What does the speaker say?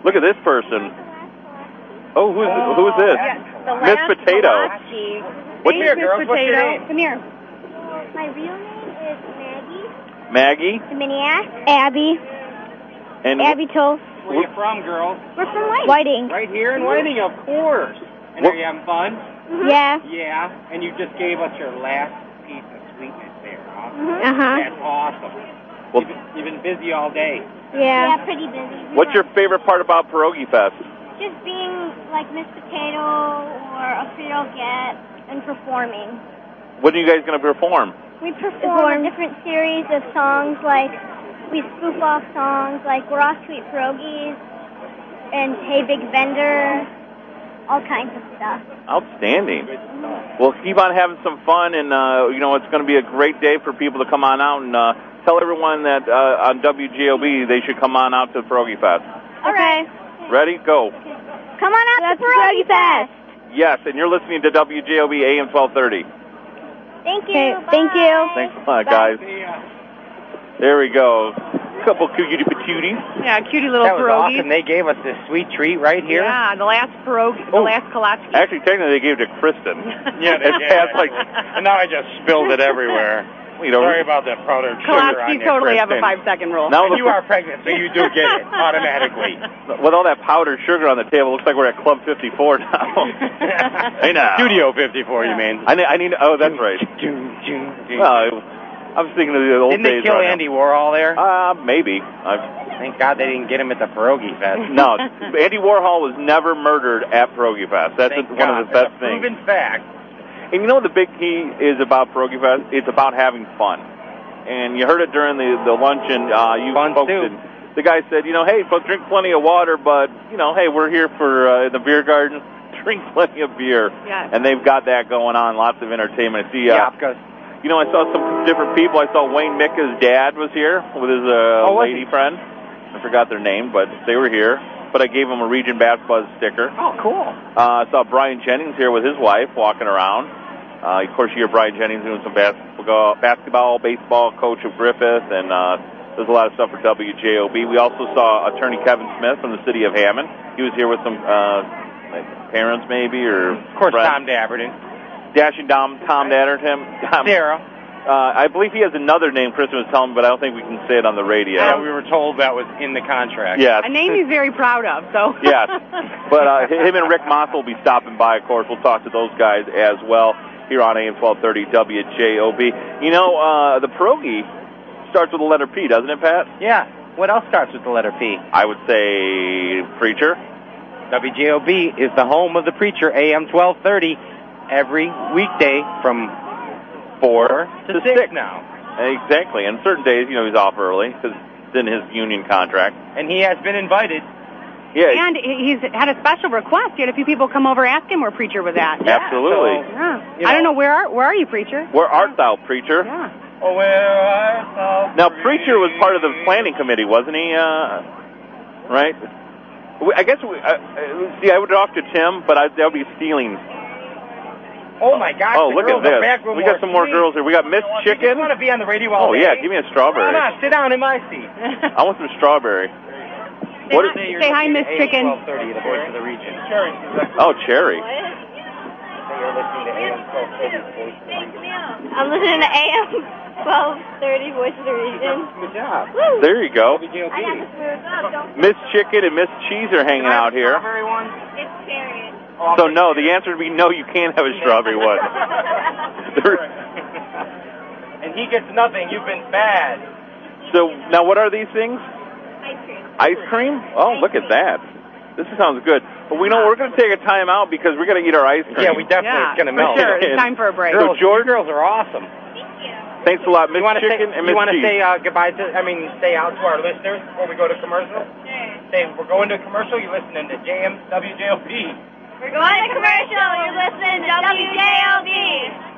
Look at this person. Oh, who's this? Miss Potato. What's here, girls? What's your name? Come here. My real name is Maggie. Maggie. Miniac. Abby. And Abby Toast. Where are you from, girls? We're from Whiting. Whiting. Right here in Whiting, of course. And are you having fun? Mm-hmm. Yeah. Yeah. And you just gave us your last piece of sweetness there, huh? Uh-huh. That's awesome. Well, You've been busy all day. Yeah. Yeah, pretty busy. what's your favorite part about Pierogi Fest? Just being like Miss Potato or a Frito Get and performing. When are you guys going to perform? We perform a different series of songs, like we spoof off songs like We're All Sweet Pierogies and Hey Big Vendor, all kinds of stuff. Outstanding. Well, keep on having some fun, and it's going to be a great day for people to come on out and tell everyone that on WJOB they should come on out to Pierogi Fest. All right. Ready? Go. Come on out to Pierogi Fest. Yes, and you're listening to WJOB AM 1230. Thank you. Okay, Bye. thank you. Thanks a lot, guys. There we go. Couple cutie patooties. Yeah, cutie little That was pierogies. awesome. They gave us this sweet treat right here. Yeah, the last pierogi, the last kolaczki. Actually, technically, they gave it to Kristen. Yeah, they did. And now I just spilled it everywhere. Sorry about that powdered sugar on Kolaczki your totally have a Kristen. 5-second rule. Now And you are pregnant, so you do get it automatically. With all that powdered sugar on the table, looks like we're at Club 54 now. Hey now. Studio 54, you mean? I need. Oh, that's right. Well, I was thinking of the old Didn't days. they kill right Andy Warhol there? Maybe. Thank God they didn't get him at the Pierogi Fest. No, Andy Warhol was never murdered at Pierogi Fest. That's Thank one God. of the best That's a things. proven fact. And you know what the big key is about Pierogi Fest? It's about having fun. And you heard it during the luncheon. You Fun folks too. did. The guy said, hey, folks, drink plenty of water, but, hey, we're here for the beer garden. Drink plenty of beer. Yes. And they've got that going on, lots of entertainment. I see, Yapkas. I saw some different people. I saw Wayne Micka's dad was here with his lady friend. I forgot their name, but they were here. But I gave him a Region Bass Buzz sticker. Oh, cool. I saw Brian Jennings here with his wife walking around. Of course, you hear Brian Jennings doing some basketball, baseball, coach of Griffith, and there's a lot of stuff for WJOB. We also saw attorney Kevin Smith from the city of Hammond. He was here with some parents, maybe, or Of course, friends. Tom Dabberton. Dashing Tom Dadderton. Sarah. I believe he has another name Kristen was telling me, but I don't think we can say it on the radio. Yeah, we were told that was in the contract. Yes. A name he's very proud of, so. Yes. But him and Rick Moss will be stopping by, of course. We'll talk to those guys as well here on AM 1230 WJOB. The pierogi starts with the letter P, doesn't it, Pat? Yeah. What else starts with the letter P? I would say Preacher. WJOB is the home of the Preacher, AM 1230, every weekday from 4 to 6 now. Exactly. And certain days, he's off early because it's in his union contract. And he has been invited. Yeah. And he's had a special request. He had a few people come over and ask him where Preacher was at. Absolutely. Yeah. I don't know, where are you, Preacher? Where art thou, Preacher? Yeah. Oh, where art thou? Now, Preacher was part of the planning committee, wasn't he? Right? I guess, I would talk to Tim, but that would be stealing. Oh, my gosh. Oh, look at this. We got some more girls here. We got Miss Chicken. You want to be on the radio all day? Oh, yeah, give me a strawberry. Come on, sit down in my seat. I want some strawberry. Say hi, Miss Chicken. 1230, the voice of the region. Oh, Cherry. You're listening to AM 1230, voice of the region. I'm listening to AM 1230, Voice of the Region. Good job. Woo! There you go. I got this moved up. Don't Miss Chicken and Miss Cheese are hanging out here. Strawberry one? It's cherry. So, no, the answer would be no, you can't have a strawberry one. And he gets nothing. You've been bad. So, now what are these things? Ice cream. Ice cream? Oh, look at that. This sounds good. But we're going to take a time out because we're going to eat our ice cream. Yeah, we definitely it's going to melt. For sure. It's time for a break. So, George, you girls are awesome. Thank you. Thanks a lot, Miss Chicken and Miss You want to Cheese. say goodbye to, stay out to our listeners before we go to commercial? Sure. Say, we're going to commercial. You're listening to WJOB. We're going to commercial. You're listening to WJOB.